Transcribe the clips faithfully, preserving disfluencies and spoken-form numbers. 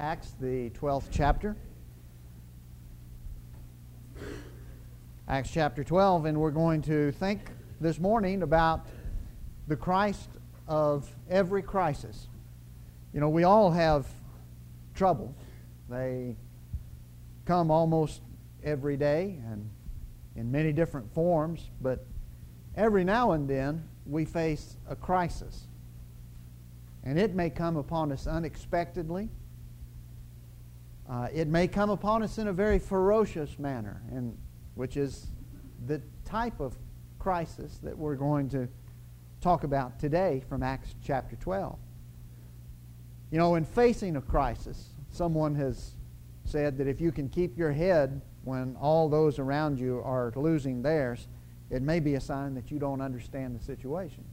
Acts, the twelfth chapter. Acts chapter twelve, and we're going to think this morning about the Christ of every crisis. You know, we all have troubles. They come almost every day and in many different forms, but every now and then we face a crisis. And it may come upon us unexpectedly. Uh, it may come upon us in a very ferocious manner, and which is the type of crisis that we're going to talk about today from Acts chapter twelve. You know, in facing a crisis, someone has said that if you can keep your head when all those around you are losing theirs, it may be a sign that you don't understand the situation.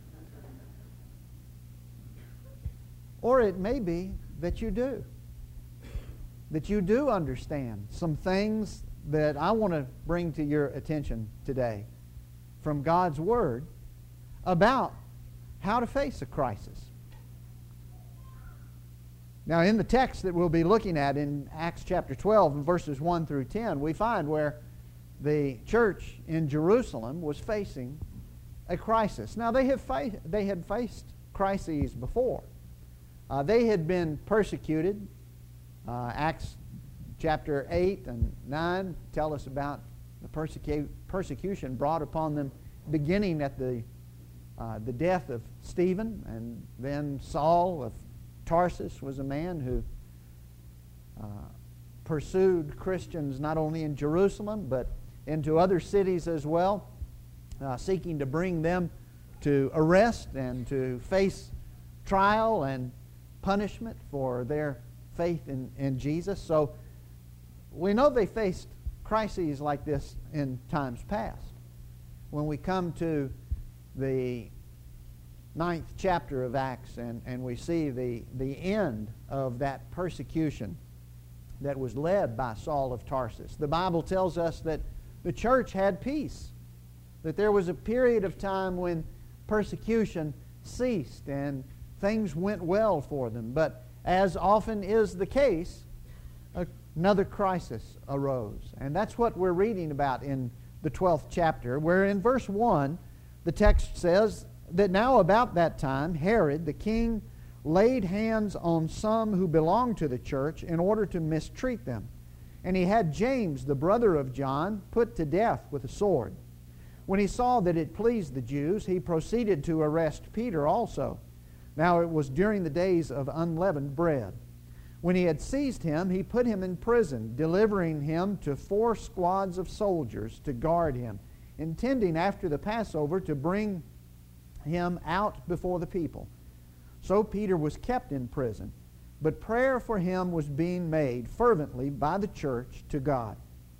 Or it may be that you do. That you do understand some things that I want to bring to your attention today from God's Word about how to face a crisis. Now, in the text that we'll be looking at in Acts chapter twelve, verses one through ten, we find where the church in Jerusalem was facing a crisis. Now, they have fa- they had faced crises before. Uh, they had been persecuted. Uh, Acts chapter eight and nine tell us about the persecu- persecution brought upon them beginning at the, uh, the death of Stephen, and then Saul of Tarsus was a man who uh, pursued Christians not only in Jerusalem but into other cities as well, uh, seeking to bring them to arrest and to face trial and punishment for their faith in, in Jesus. So we know they faced crises like this in times past. When we come to the ninth chapter of Acts and, and we see the, the end of that persecution that was led by Saul of Tarsus, the Bible tells us that the church had peace, that there was a period of time when persecution ceased and things went well for them. But as often is the case, another crisis arose. And that's what we're reading about in the twelfth chapter, where in verse one, the text says that now about that time, Herod the king laid hands on some who belonged to the church in order to mistreat them. And he had James, the brother of John, put to death with a sword. When he saw that it pleased the Jews, he proceeded to arrest Peter also. Now it was during the days of unleavened bread. When he had seized him, he put him in prison, delivering him to four squads of soldiers to guard him, intending after the Passover to bring him out before the people. So Peter was kept in prison, but prayer for him was being made fervently by the church to God.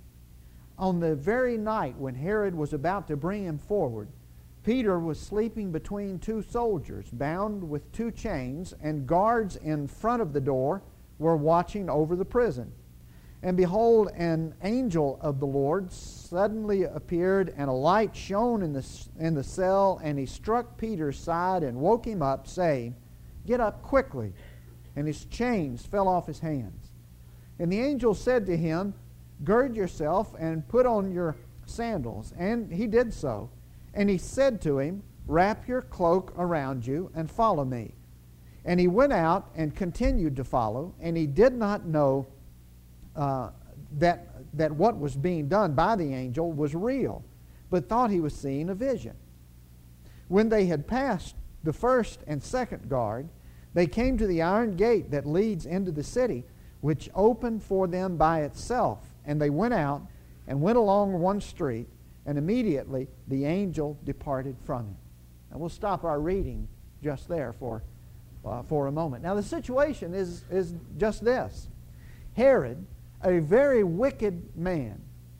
On the very night when Herod was about to bring him forward, Peter was sleeping between two soldiers, bound with two chains, and guards in front of the door were watching over the prison. And behold, an angel of the Lord suddenly appeared, and a light shone in the, in the cell, and he struck Peter's side and woke him up, saying, "Get up quickly." And his chains fell off his hands. And the angel said to him, "Gird yourself and put on your sandals." And he did so. And he said to him, "Wrap your cloak around you and follow me." And he went out and continued to follow, and he did not know uh, that, that what was being done by the angel was real, but thought he was seeing a vision. When they had passed the first and second guard, they came to the iron gate that leads into the city, which opened for them by itself. And they went out and went along one street, and immediately the angel departed from him. And we'll stop our reading just there for, uh, for a moment. Now the situation is, is just this. Herod, a very wicked man,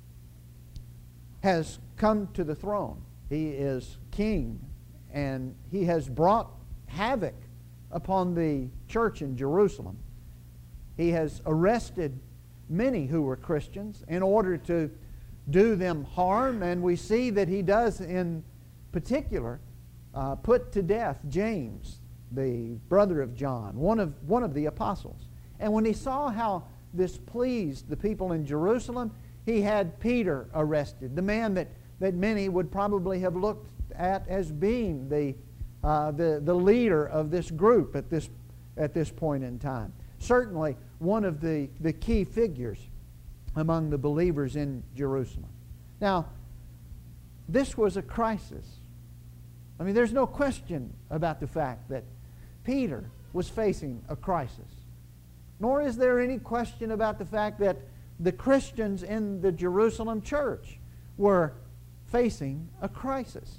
has come to the throne. He is king, and he has brought havoc upon the church in Jerusalem. He has arrested many who were Christians in order to do them harm, and we see that he does in particular uh, put to death James, the brother of John, one of, one of the apostles. And when he saw how this pleased the people in Jerusalem, he had Peter arrested, the man that, that many would probably have looked at as being the, uh, the, the leader of this group at this, at this point in time. Certainly one of the, the key figures among the believers in Jerusalem. Now, this was a crisis. I mean, there's no question about the fact that Peter was facing a crisis. Nor is there any question about the fact that the Christians in the Jerusalem church were facing a crisis.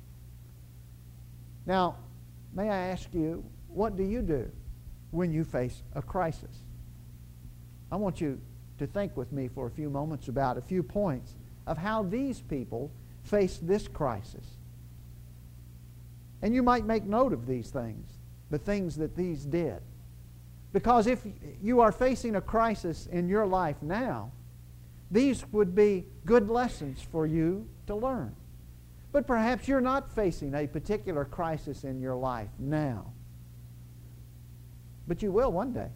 Now, may I ask you, what do you do when you face a crisis? I want you to think with me for a few moments about a few points of how these people faced this crisis. And you might make note of these things, the things that these did. Because if you are facing a crisis in your life now, these would be good lessons for you to learn. But perhaps you're not facing a particular crisis in your life now. But you will one day.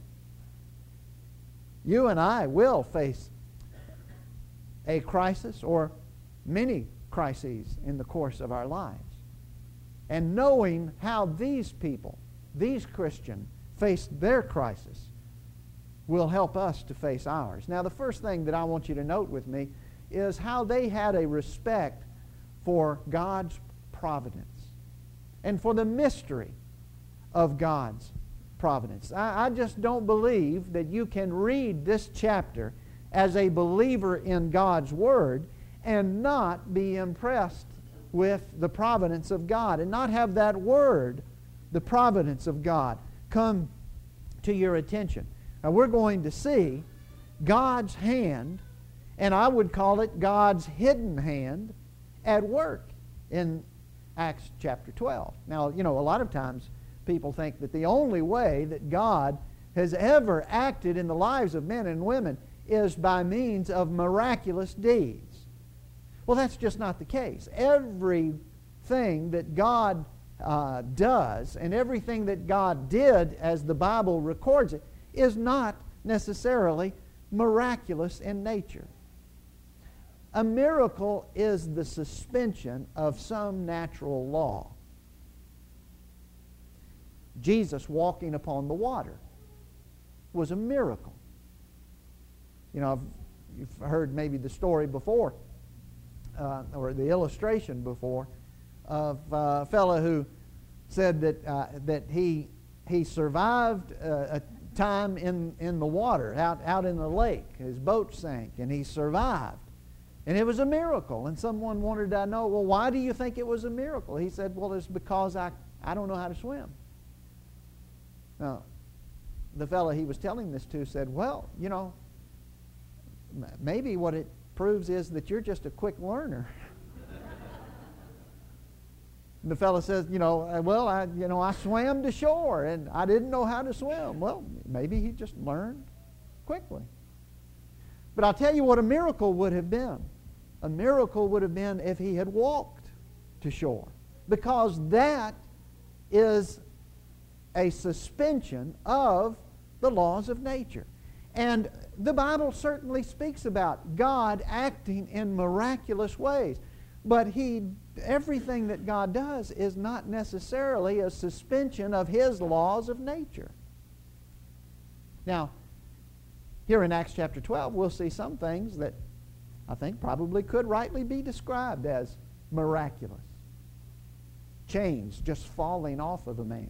You and I will face a crisis or many crises in the course of our lives. And knowing how these people, these Christians, faced their crisis will help us to face ours. Now, the first thing that I want you to note with me is how they had a respect for God's providence and for the mystery of God's providence. I, I just don't believe that you can read this chapter as a believer in God's Word and not be impressed with the providence of God and not have that Word, the providence of God, come to your attention. Now, we're going to see God's hand, and I would call it God's hidden hand, at work in Acts chapter twelve. Now, you know, a lot of times people think that the only way that God has ever acted in the lives of men and women is by means of miraculous deeds. Well, that's just not the case. Everything that God uh, does and everything that God did, as the Bible records it, is not necessarily miraculous in nature. A miracle is the suspension of some natural law. Jesus walking upon the water was a miracle. You know, you've heard maybe the story before, uh, or the illustration before, of uh, a fellow who said that uh, that he he survived uh, a time in in the water, out out in the lake. His boat sank, and he survived. And it was a miracle. And someone wanted to know, well, why do you think it was a miracle? He said, well, it's because I, I don't know how to swim. Now, the fellow he was telling this to said, well, you know, maybe what it proves is that you're just a quick learner. And the fellow says, you know, well, I, you know, I swam to shore and I didn't know how to swim. Well, maybe he just learned quickly. But I'll tell you what a miracle would have been. A miracle would have been if he had walked to shore, because that is a suspension of the laws of nature. And the Bible certainly speaks about God acting in miraculous ways. But he, everything that God does is not necessarily a suspension of His laws of nature. Now, here in Acts chapter twelve, we'll see some things that I think probably could rightly be described as miraculous. Chains just falling off of a man.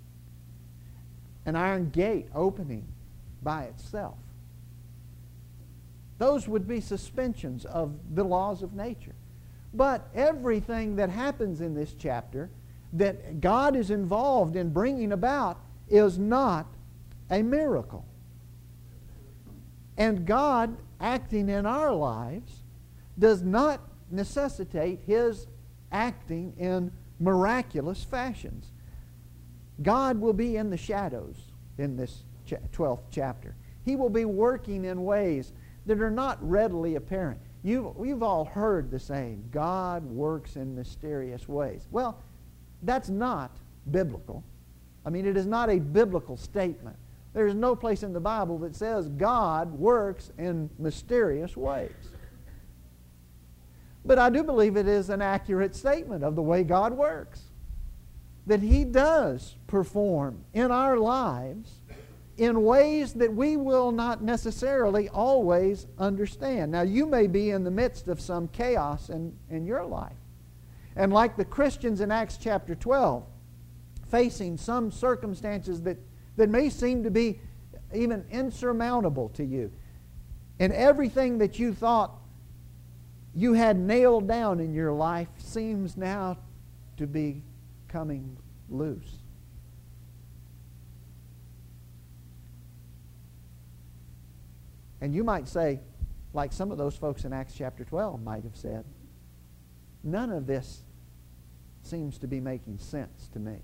An iron gate opening by itself. Those would be suspensions of the laws of nature. But everything that happens in this chapter that God is involved in bringing about is not a miracle. And God acting in our lives does not necessitate His acting in miraculous fashions. God will be in the shadows in this twelfth chapter. He will be working in ways that are not readily apparent. You've, you've all heard the saying, God works in mysterious ways. Well, that's not biblical. I mean, it is not a biblical statement. There's no place in the Bible that says God works in mysterious ways. But I do believe it is an accurate statement of the way God works. That He does perform in our lives in ways that we will not necessarily always understand. Now, you may be in the midst of some chaos in, in your life. And like the Christians in Acts chapter twelve, facing some circumstances that, that may seem to be even insurmountable to you. And everything that you thought you had nailed down in your life seems now to be coming loose. And you might say, like some of those folks in Acts chapter twelve might have said, none of this seems to be making sense to me.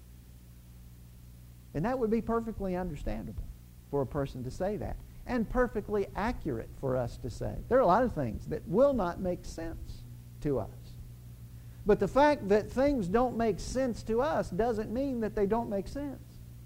And that would be perfectly understandable for a person to say that, and perfectly accurate for us to say. There are a lot of things that will not make sense to us. But the fact that things don't make sense to us doesn't mean that they don't make sense.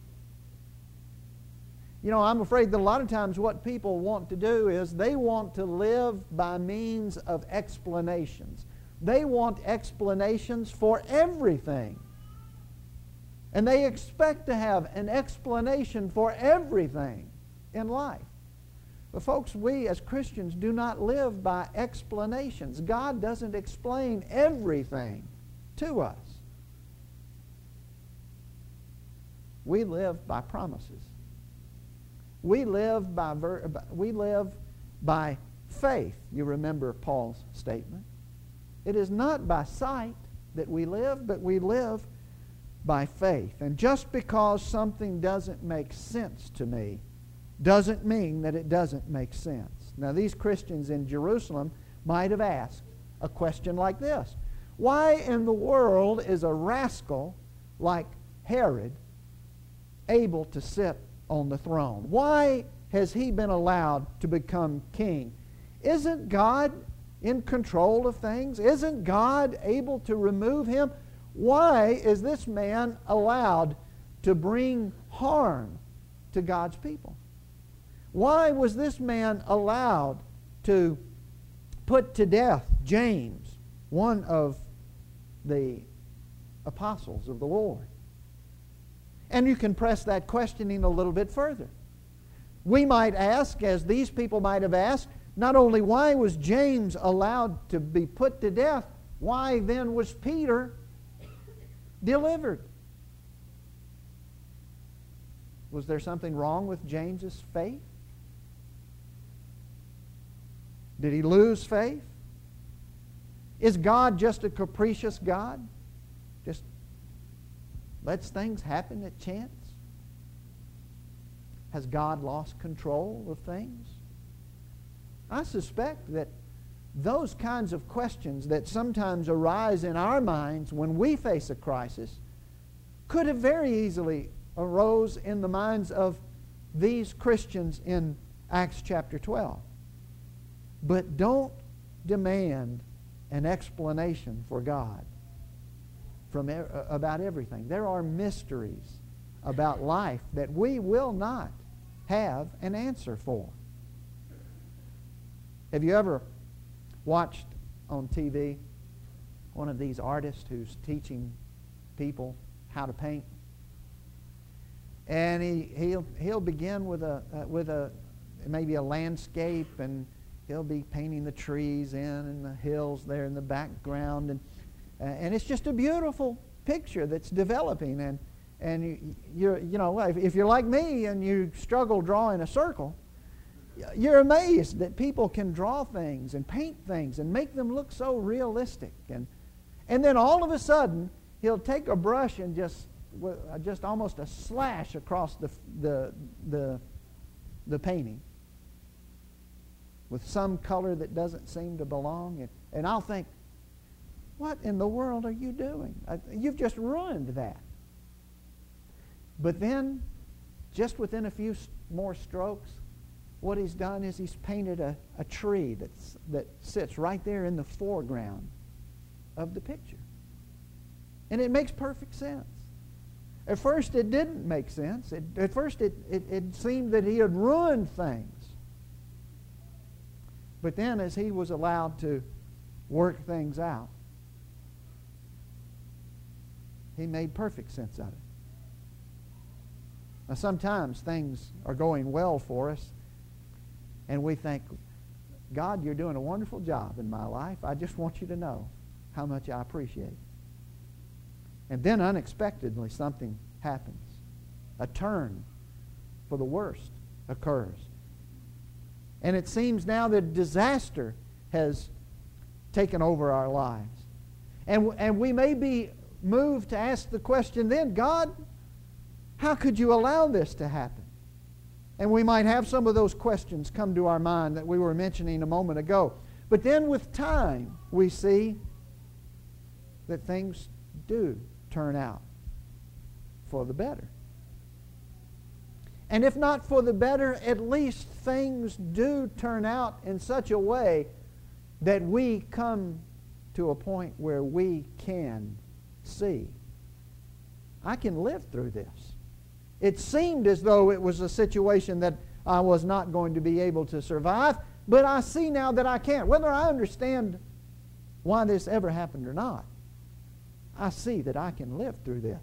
You know, I'm afraid that a lot of times what people want to do is they want to live by means of explanations. They want explanations for everything. And they expect to have an explanation for everything in life. But folks, we as Christians do not live by explanations. God doesn't explain everything to us. We live by promises. We live by, ver- we live by faith. You remember Paul's statement. It is not by sight that we live, but we live by faith. And just because something doesn't make sense to me doesn't mean that it doesn't make sense. Now, these Christians in Jerusalem might have asked a question like this. Why in the world is a rascal like Herod able to sit on the throne? Why has he been allowed to become king? Isn't God in control of things? Isn't God able to remove him? Why is this man allowed to bring harm to God's people? Why was this man allowed to put to death James, one of the apostles of the Lord? And you can press that questioning a little bit further. We might ask, as these people might have asked, not only why was James allowed to be put to death, why then was Peter delivered? Was there something wrong with James's faith? Did he lose faith? Is God just a capricious God? Just lets things happen at chance? Has God lost control of things? I suspect that those kinds of questions that sometimes arise in our minds when we face a crisis could have very easily arose in the minds of these Christians in Acts chapter twelve. But don't demand an explanation for God from e- about everything. There are mysteries about life that we will not have an answer for. Have you ever watched on T V one of these artists who's teaching people how to paint? And he he'll he'll begin with a uh, with a maybe a landscape, and he'll be painting the trees in and the hills there in the background, and uh, and it's just a beautiful picture that's developing. And and you you're, you know if, if you're like me and you struggle drawing a circle, you're amazed that people can draw things and paint things and make them look so realistic. And and then all of a sudden he'll take a brush and just just almost a slash across the the the, the painting with some color that doesn't seem to belong. And, and I'll think, what in the world are you doing? I, you've just ruined that. But then, just within a few more strokes, what he's done is he's painted a, a tree that's, that sits right there in the foreground of the picture. And it makes perfect sense. At first it didn't make sense. It, at first it, it, it seemed that he had ruined things. But then as he was allowed to work things out, he made perfect sense of it. Now sometimes things are going well for us, and we think, God, you're doing a wonderful job in my life. I just want you to know how much I appreciate it. And then unexpectedly something happens. A turn for the worst occurs. And it seems now that disaster has taken over our lives. And, and we may be moved to ask the question then, God, how could you allow this to happen? And we might have some of those questions come to our mind that we were mentioning a moment ago. But then with time, we see that things do turn out for the better. And if not for the better, at least things do turn out in such a way that we come to a point where we can see, I can live through this. It seemed as though it was a situation that I was not going to be able to survive, but I see now that I can. Whether I understand why this ever happened or not, I see that I can live through this.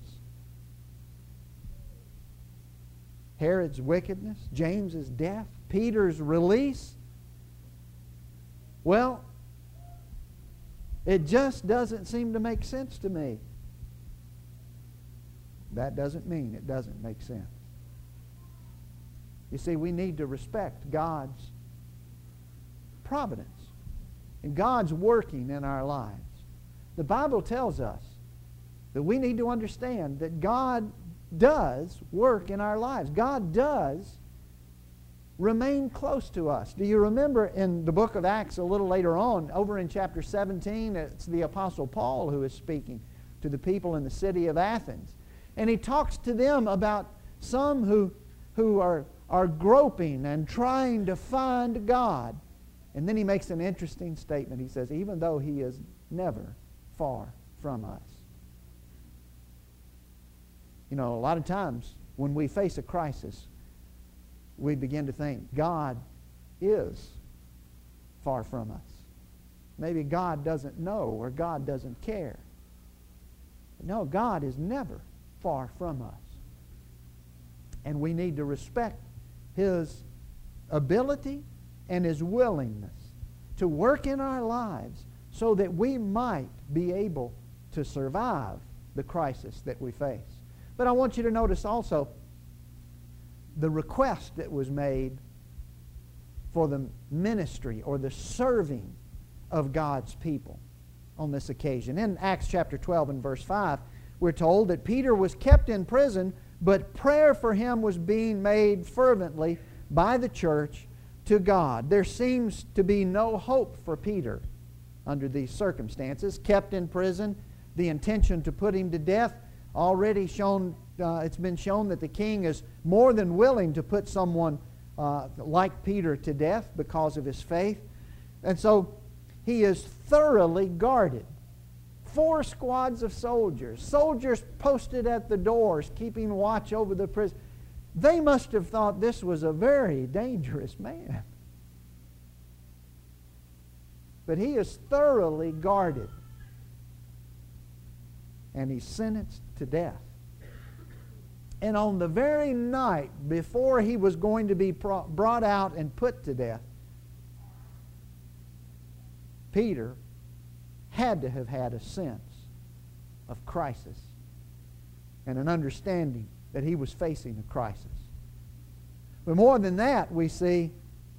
Herod's wickedness, James's death, Peter's release. Well, it just doesn't seem to make sense to me. That doesn't mean it doesn't make sense. You see, we need to respect God's providence and God's working in our lives. The Bible tells us that we need to understand that God does work in our lives. God does remain close to us. Do you remember in the book of Acts a little later on, over in chapter seventeen, it's the Apostle Paul who is speaking to the people in the city of Athens. And he talks to them about some who, who are, are groping and trying to find God. And then he makes an interesting statement. He says, even though he is never far from us. You know, a lot of times when we face a crisis, we begin to think God is far from us. Maybe God doesn't know or God doesn't care. But no, God is never far from us. And we need to respect His ability and His willingness to work in our lives so that we might be able to survive the crisis that we face. But I want you to notice also the request that was made for the ministry or the serving of God's people on this occasion. In Acts chapter twelve and verse five, we're told that Peter was kept in prison, but prayer for him was being made fervently by the church to God. There seems to be no hope for Peter under these circumstances. Kept in prison, the intention to put him to death, already shown, uh, it's been shown that the king is more than willing to put someone uh, like Peter to death because of his faith. And so he is thoroughly guarded. Four squads of soldiers, soldiers posted at the doors, keeping watch over the prison. They must have thought this was a very dangerous man. But he is thoroughly guarded. And he's sentenced to death. And on the very night before he was going to be brought out and put to death, Peter had to have had a sense of crisis and an understanding that he was facing a crisis. But more than that, we see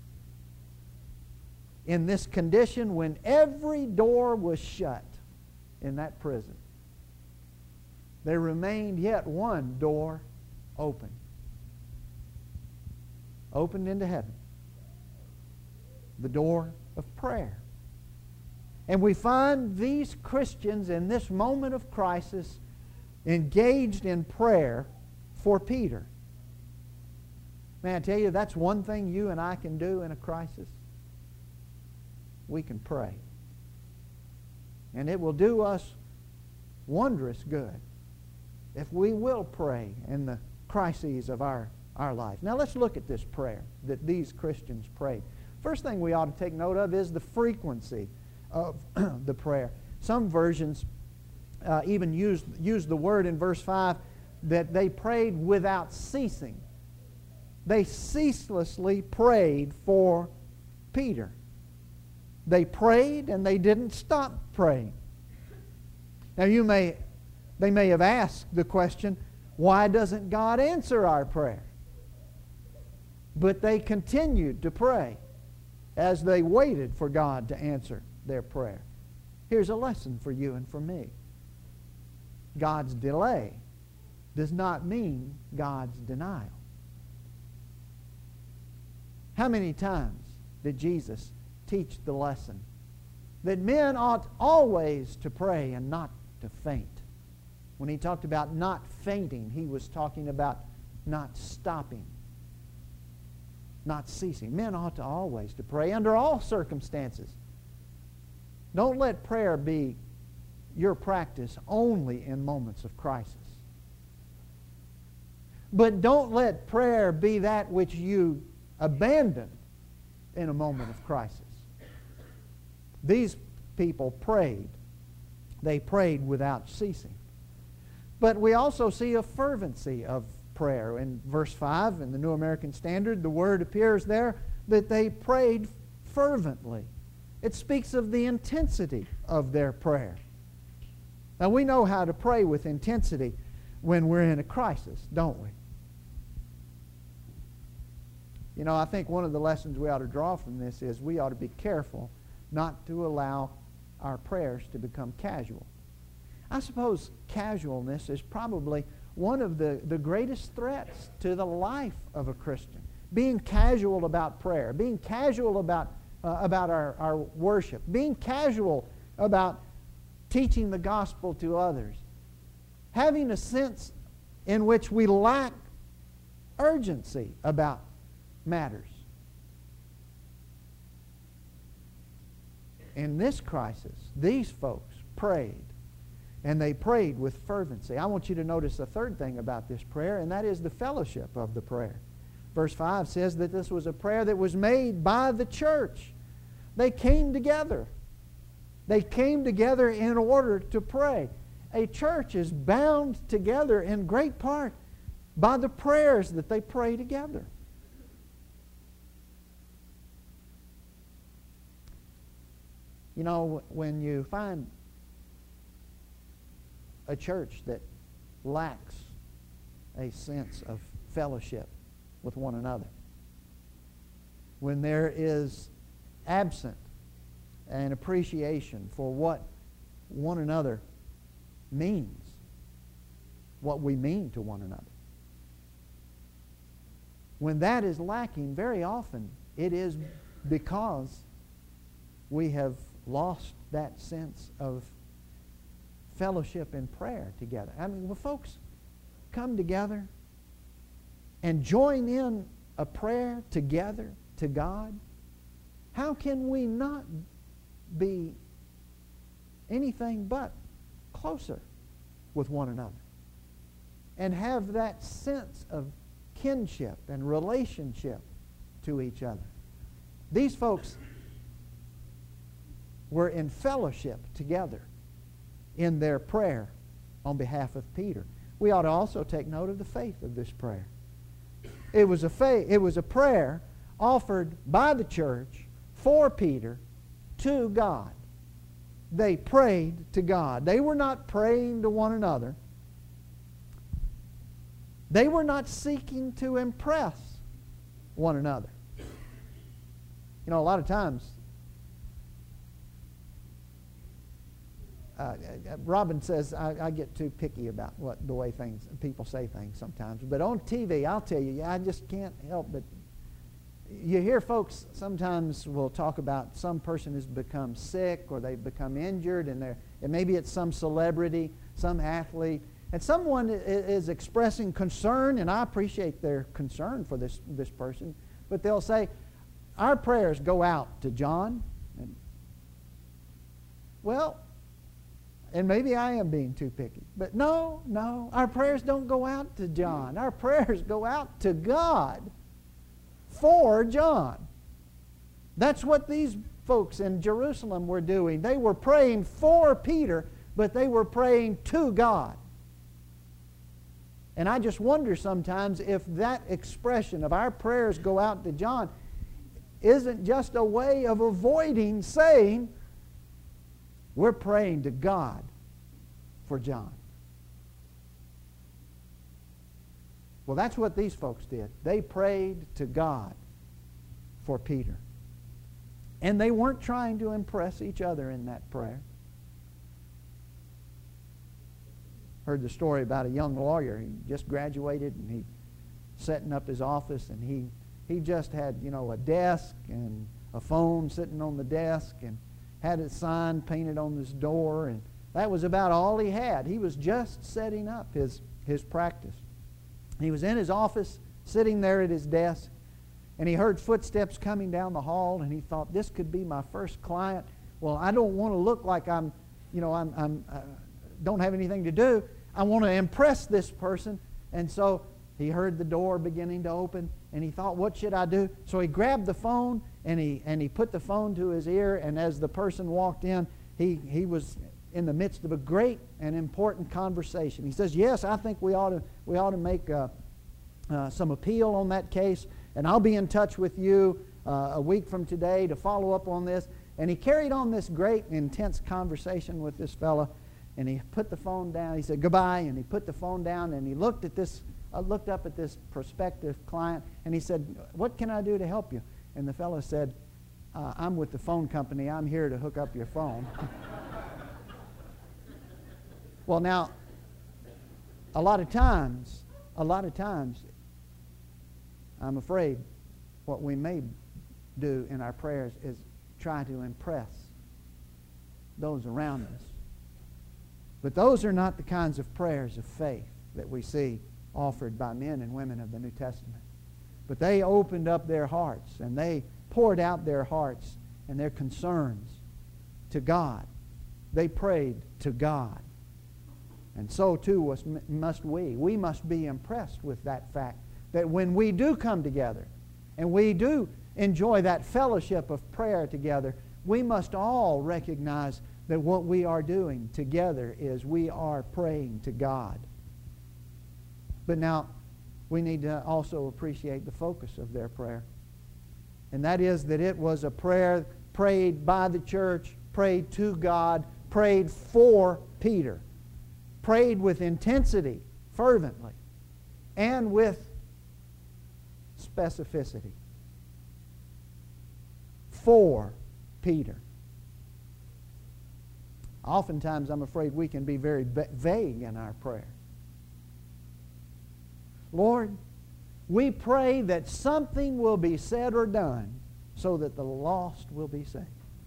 in this condition when every door was shut in that prison, there remained yet one door open. Opened into heaven. The door of prayer. And we find these Christians in this moment of crisis engaged in prayer for Peter. May I tell you, that's one thing you and I can do in a crisis. We can pray. And it will do us wondrous good if we will pray in the crises of our, our life. Now let's look at this prayer that these Christians prayed. First thing we ought to take note of is the frequency of the prayer. Some versions uh, even use, use the word in verse five that they prayed without ceasing. They ceaselessly prayed for Peter. They prayed and they didn't stop praying. Now you may, they may have asked the question, why doesn't God answer our prayer? But they continued to pray as they waited for God to answer their prayer. Here's a lesson for you and for me. God's delay does not mean God's denial. How many times did Jesus teach the lesson that men ought always to pray and not to faint? When he talked about not fainting, he was talking about not stopping, not ceasing. Men ought to always to pray under all circumstances. Don't let prayer be your practice only in moments of crisis. But don't let prayer be that which you abandon in a moment of crisis. These people prayed. They prayed without ceasing. But we also see a fervency of prayer. In verse five, in the New American Standard, the word appears there that they prayed fervently. It speaks of the intensity of their prayer. Now we know how to pray with intensity when we're in a crisis, don't we? You know, I think one of the lessons we ought to draw from this is we ought to be careful not to allow our prayers to become casual. I suppose casualness is probably one of the, the greatest threats to the life of a Christian. Being casual about prayer, being casual about, uh, about our, our worship, being casual about teaching the gospel to others, having a sense in which we lack urgency about matters. In this crisis, these folks prayed, and they prayed with fervency. I want you to notice the third thing about this prayer, and that is the fellowship of the prayer. Verse five says that this was a prayer that was made by the church. They came together. They came together in order to pray. A church is bound together in great part by the prayers that they pray together. You know, when you find a church that lacks a sense of fellowship with one another, when there is absent an appreciation for what one another means, what we mean to one another, when that is lacking, very often it is because we have lost that sense of fellowship and prayer together. I mean, when folks come together and join in a prayer together to God, how can we not be anything but closer with one another and have that sense of kinship and relationship to each other? These folks were in fellowship together in their prayer on behalf of Peter. We ought to also take note of the faith of this prayer. It was a faith, it was a prayer offered by the church for Peter to God. They prayed to God. They were not praying to one another. They were not seeking to impress one another. You know, a lot of times Uh, Robin says I, I get too picky about what the way things people say things sometimes. But on T V, I'll tell you, I just can't help but you hear folks sometimes will talk about some person has become sick or they've become injured, and they're and maybe it's some celebrity, some athlete, and someone is expressing concern, and I appreciate their concern for this this person, but they'll say, "Our prayers go out to John." And, well, and maybe I am being too picky, but no, no, our prayers don't go out to John. Our prayers go out to God for John. That's what these folks in Jerusalem were doing. They were praying for Peter, but they were praying to God. And I just wonder sometimes if that expression of our prayers go out to John isn't just a way of avoiding saying we're praying to God for John. Well, that's what these folks did. They prayed to God for Peter. And they weren't trying to impress each other in that prayer. Heard the story about a young lawyer. He just graduated and he setting up his office, and he he just had, you know, a desk and a phone sitting on the desk and had a sign painted on his door, and that was about all he had. He was just setting up his his practice. He was in his office, sitting there at his desk, and he heard footsteps coming down the hall, and he thought, this could be my first client. Well, I don't want to look like I'm, you know, I'm, I'm uh, don't have anything to do. I want to impress this person. And so he heard the door beginning to open, and he thought, what should I do? So he grabbed the phone, and he and he put the phone to his ear, and as the person walked in, he, he was in the midst of a great and important conversation. He says, yes, I think we ought to, we ought to make uh, uh, some appeal on that case, and I'll be in touch with you uh, a week from today to follow up on this. And he carried on this great, intense conversation with this fella, and he put the phone down. He said, goodbye, and he put the phone down, and he looked at this, uh, looked up at this prospective client, and he said, what can I do to help you? And the fellow said, uh, I'm with the phone company. I'm here to hook up your phone. Well, now, a lot of times, a lot of times, I'm afraid what we may do in our prayers is try to impress those around us. But those are not the kinds of prayers of faith that we see offered by men and women of the New Testament. But they opened up their hearts, and they poured out their hearts and their concerns to God. They prayed to God. And so too was, must we. We must be impressed with that fact that when we do come together and we do enjoy that fellowship of prayer together, we must all recognize that what we are doing together is we are praying to God. But now, we need to also appreciate the focus of their prayer. And that is that it was a prayer prayed by the church, prayed to God, prayed for Peter, prayed with intensity, fervently, and with specificity. For Peter. Oftentimes, I'm afraid we can be very vague in our prayer. Lord, we pray that something will be said or done so that the lost will be saved.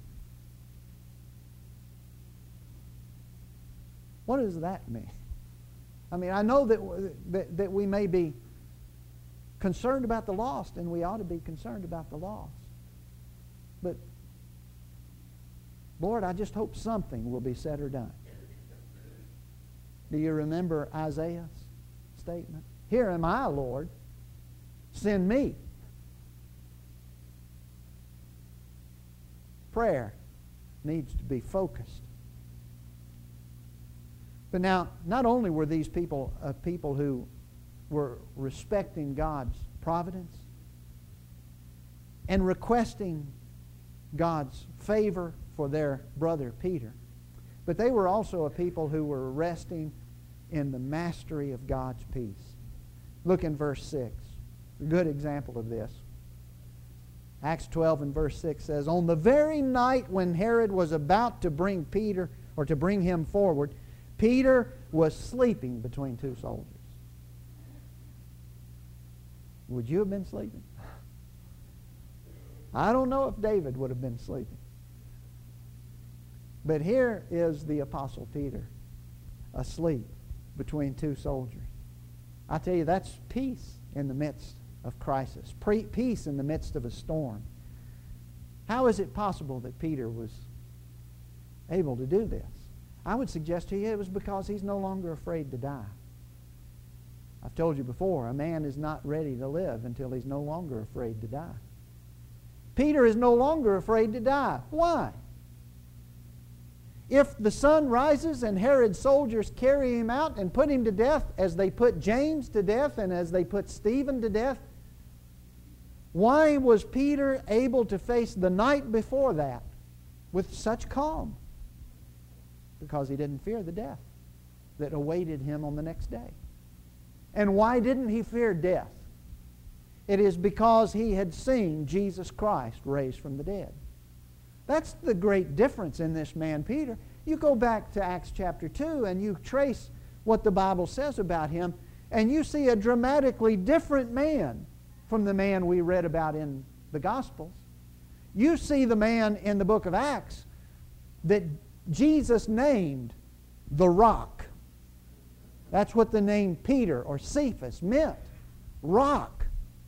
What does that mean? I mean, I know that, that, that we may be concerned about the lost, and we ought to be concerned about the lost. But, Lord, I just hope something will be said or done. Do you remember Isaiah's statement? Here am I, Lord. Send me. Prayer needs to be focused. But now, not only were these people uh, people who were respecting God's providence and requesting God's favor for their brother Peter, but they were also a people who were resting in the mastery of God's peace. Look in verse six. A good example of this. Acts twelve and verse six says, on the very night when Herod was about to bring Peter, or to bring him forward, Peter was sleeping between two soldiers. Would you have been sleeping? I don't know if David would have been sleeping. But here is the Apostle Peter asleep between two soldiers. I tell you, that's peace in the midst of crisis. Pre- peace in the midst of a storm. How is it possible that Peter was able to do this? I would suggest to you it was because he's no longer afraid to die. I've told you before, a man is not ready to live until he's no longer afraid to die. Peter is no longer afraid to die. Why? If the sun rises and Herod's soldiers carry him out and put him to death as they put James to death and as they put Stephen to death, why was Peter able to face the night before that with such calm? Because he didn't fear the death that awaited him on the next day. And why didn't he fear death? It is because he had seen Jesus Christ raised from the dead. That's the great difference in this man, Peter. You go back to Acts chapter two and you trace what the Bible says about him, and you see a dramatically different man from the man we read about in the Gospels. You see the man in the book of Acts that Jesus named the Rock. That's what the name Peter or Cephas meant. Rock.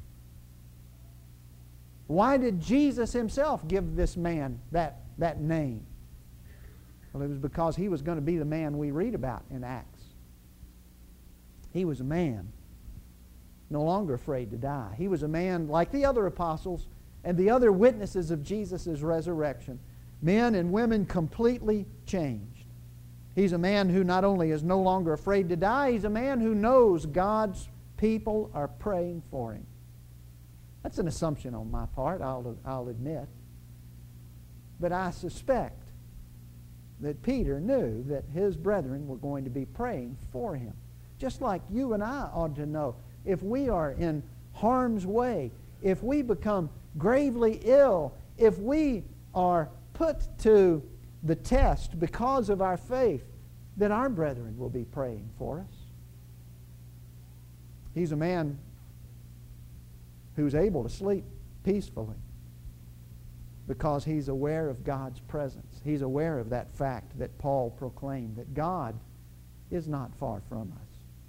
Why did Jesus himself give this man that, that name? Well, it was because he was going to be the man we read about in Acts. He was a man no longer afraid to die. He was a man like the other apostles and the other witnesses of Jesus' resurrection. Men and women completely changed. He's a man who not only is no longer afraid to die, he's a man who knows God's people are praying for him. That's an assumption on my part, I'll, I'll admit. But I suspect that Peter knew that his brethren were going to be praying for him. Just like you and I ought to know. If we are in harm's way, if we become gravely ill, if we are put to the test because of our faith, then our brethren will be praying for us. He's a man who's able to sleep peacefully because he's aware of God's presence. He's aware of that fact that Paul proclaimed, that God is not far from us.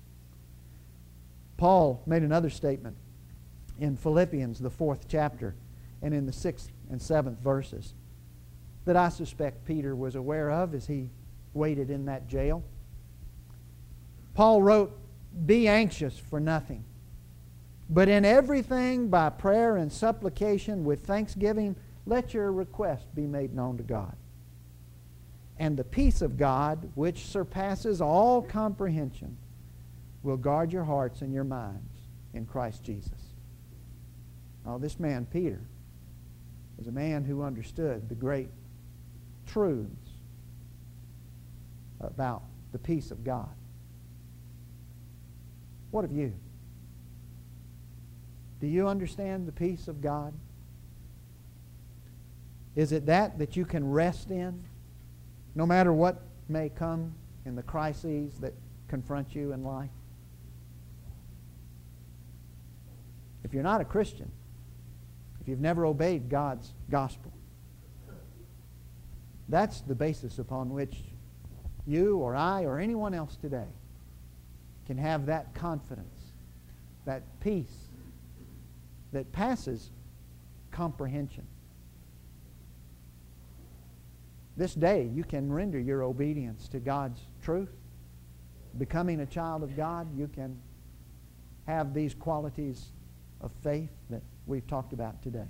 Paul made another statement in Philippians, the fourth chapter, and in the sixth and seventh verses that I suspect Peter was aware of as he waited in that jail. Paul wrote, "Be anxious for nothing, but in everything by prayer and supplication with thanksgiving, let your request be made known to God. And the peace of God, which surpasses all comprehension, will guard your hearts and your minds in Christ Jesus." Now, this man, Peter, was a man who understood the great truths about the peace of God. What of you? Do you understand the peace of God? Is it that that you can rest in, no matter what may come in the crises that confront you in life? If you're not a Christian, if you've never obeyed God's gospel, that's the basis upon which you or I or anyone else today can have that confidence, that peace that passes comprehension. This day you can render your obedience to God's truth. Becoming a child of God, you can have these qualities of faith that we've talked about today.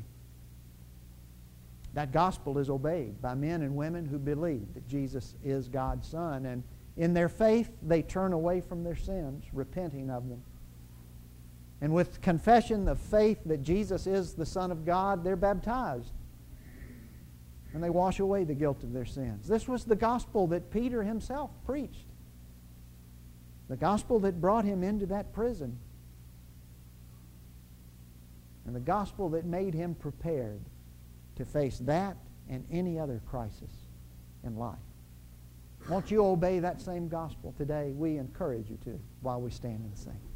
That gospel is obeyed by men and women who believe that Jesus is God's Son, and in their faith they turn away from their sins, repenting of them. And with confession of faith that Jesus is the Son of God, they're baptized. And they wash away the guilt of their sins. This was the gospel that Peter himself preached. The gospel that brought him into that prison. And the gospel that made him prepared to face that and any other crisis in life. Won't you obey that same gospel today? We encourage you to while we stand and sing.